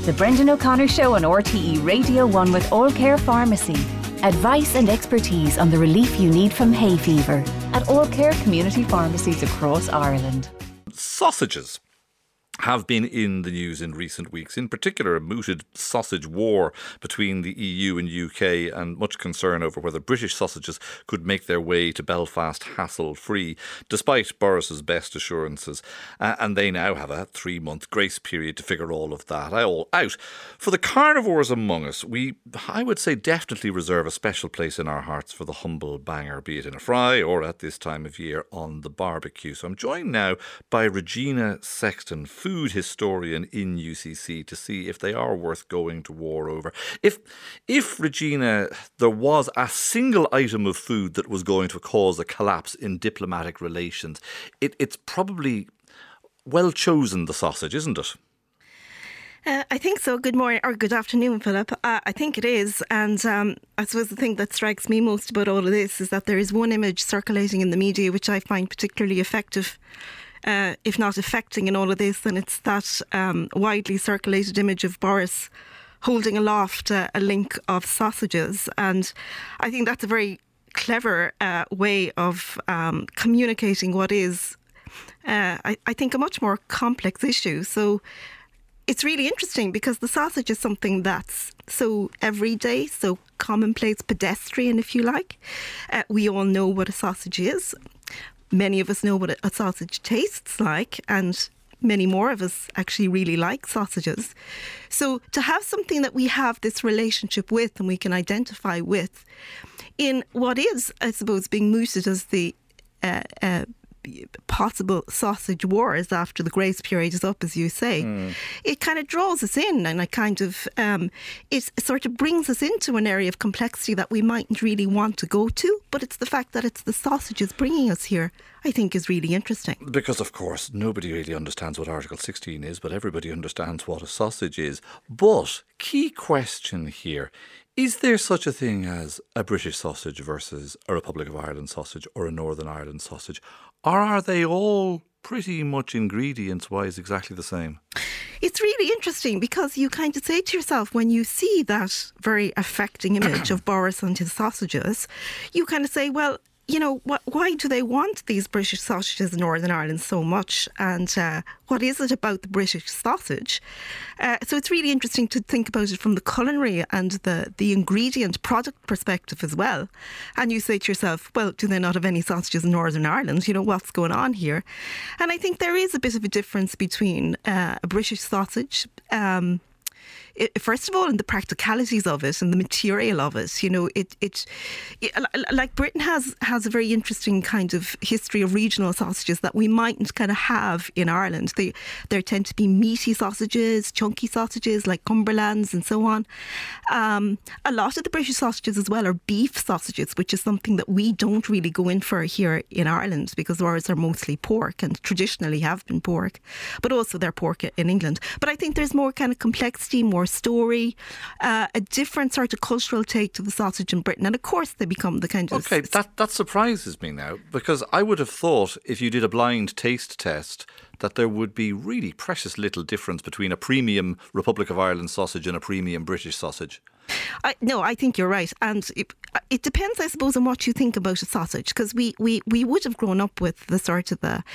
The Brendan O'Connor Show on RTE Radio 1 with All Care Pharmacy. Advice and expertise on the relief you need from hay fever at All Care community pharmacies across Ireland. Sausages have been in the news in recent weeks, in particular a mooted sausage war between the EU and UK, and much concern over whether British sausages could make their way to Belfast hassle-free, despite Boris's best assurances. And they now have a 3-month grace period to figure all of that all out. For the carnivores among us, I would say, definitely reserve a special place in our hearts for the humble banger, be it in a fry or at this time of year on the barbecue. So I'm joined now by Regina Sexton, food historian in UCC, to see if they are worth going to war over. If Regina, there was a single item of food that was going to cause a collapse in diplomatic relations, it's probably well chosen, the sausage, isn't it? I think so. Good morning or good afternoon, Philip. I think it is. And I suppose the thing that strikes me most about all of this is that there is one image circulating in the media which I find particularly effective, if not affecting in all of this, and it's that widely circulated image of Boris holding aloft a link of sausages. And I think that's a very clever way of communicating what is, I think, a much more complex issue. So it's really interesting because the sausage is something that's so everyday, so commonplace, pedestrian, if you like. We all know what a sausage is. Many of us know what a sausage tastes like, and many more of us actually really like sausages. So to have something that we have this relationship with and we can identify with in what is, I suppose, being mooted as the possible sausage wars after the grace period is up, as you say, it kind of draws us in, and it sort of brings us into an area of complexity that we mightn't really want to go to, but it's the fact that it's the sausages bringing us here, I think, is really interesting. Because, of course, nobody really understands what Article 16 is, but everybody understands what a sausage is. But, key question here, is there such a thing as a British sausage versus a Republic of Ireland sausage or a Northern Ireland sausage? Or are they all pretty much ingredients-wise exactly the same? It's really interesting because you kind of say to yourself, when you see that very affecting image of Boris and his sausages, you kind of say, well, you know, why do they want these British sausages in Northern Ireland so much? And what is it about the British sausage? So it's really interesting to think about it from the culinary and the ingredient product perspective as well. And you say to yourself, well, do they not have any sausages in Northern Ireland? You know, what's going on here? And I think there is a bit of a difference between a British sausage, first of all, in the practicalities of it and the material of it. You know, it like Britain has a very interesting kind of history of regional sausages that we mightn't kind of have in Ireland. There tend to be meaty sausages, chunky sausages like Cumberlands and so on. A lot of the British sausages as well are beef sausages, which is something that we don't really go in for here in Ireland because ours are mostly pork and traditionally have been pork, but also they're pork in England. But I think there's more kind of complexity, more story, a different sort of cultural take to the sausage in Britain. And of course they become the kind of... Okay, that surprises me now, because I would have thought if you did a blind taste test that there would be really precious little difference between a premium Republic of Ireland sausage and a premium British sausage. No, I think you're right. And it depends, I suppose, on what you think about a sausage, because we would have grown up with the sort of the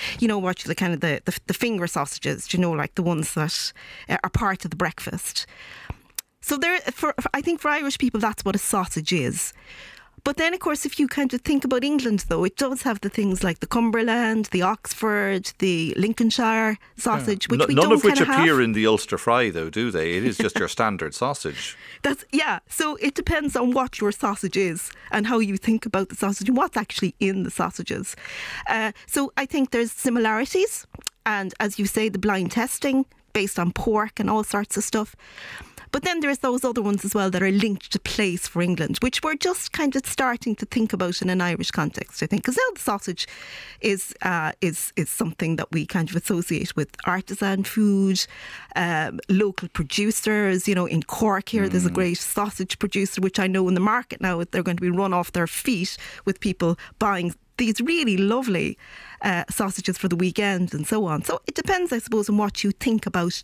finger sausages, you know, like the ones that are part of the breakfast. So I think for Irish people, that's what a sausage is. But then, of course, if you kind of think about England, though, it does have the things like the Cumberland, the Oxford, the Lincolnshire sausage, which we don't kind of have. None of which appear in the Ulster fry, though, do they? It is just your standard sausage. So it depends on what your sausage is and how you think about the sausage and what's actually in the sausages. So I think there's similarities. And as you say, the blind testing based on pork and all sorts of stuff. But then there's those other ones as well that are linked to place for England, which we're just kind of starting to think about in an Irish context, I think. Because now the sausage is something that we kind of associate with artisan food, local producers. You know, in Cork here, there's a great sausage producer, which I know in the market now, they're going to be run off their feet with people buying these really lovely sausages for the weekend and so on. So it depends, I suppose, on what you think about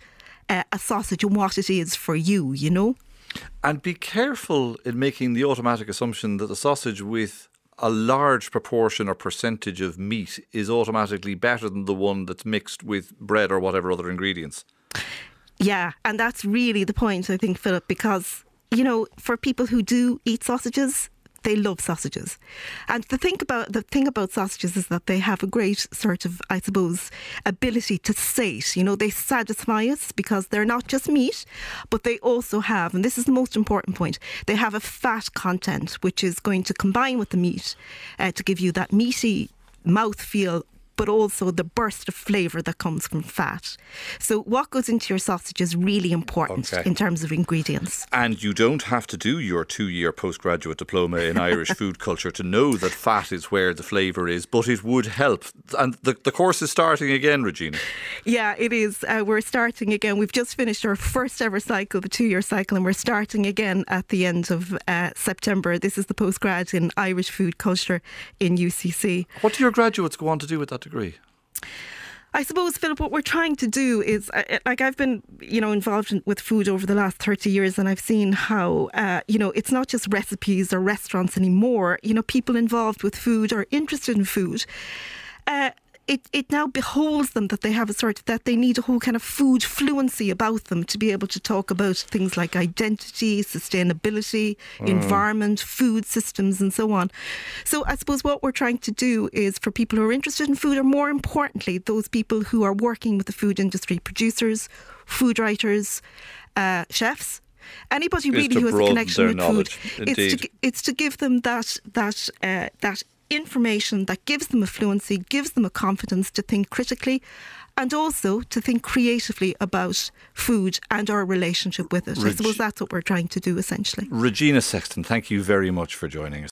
a sausage and what it is for you, you know. And be careful in making the automatic assumption that the sausage with a large proportion or percentage of meat is automatically better than the one that's mixed with bread or whatever other ingredients. Yeah, and that's really the point, I think, Philip, because, you know, for people who do eat sausages, they love sausages. And the thing about sausages is that they have a great sort of, I suppose, ability to sate. You know, they satisfy us because they're not just meat, but they also have, and this is the most important point, they have a fat content which is going to combine with the meat to give you that meaty mouthfeel, but also the burst of flavour that comes from fat. So what goes into your sausage is really important in terms of ingredients. And you don't have to do your 2-year postgraduate diploma in Irish food culture to know that fat is where the flavour is, but it would help. And the course is starting again, Regina. Yeah, it is. We're starting again. We've just finished our first ever cycle, the 2-year cycle, and we're starting again at the end of September. This is the postgrad in Irish food culture in UCC. What do your graduates go on to do with that degree? I suppose, Philip, what we're trying to do is, like, I've been, you know, involved with food over the last 30 years, and I've seen how, you know, it's not just recipes or restaurants anymore. You know, people involved with food or interested in food. It now beholds them that they have that they need a whole kind of food fluency about them to be able to talk about things like identity, sustainability, environment, food systems and so on. So I suppose what we're trying to do is for people who are interested in food, or more importantly, those people who are working with the food industry, producers, food writers, chefs, anybody really who has a connection with food, it's to give them that information that gives them a fluency, gives them a confidence to think critically and also to think creatively about food and our relationship with it. I suppose that's what we're trying to do essentially. Regina Sexton, thank you very much for joining us.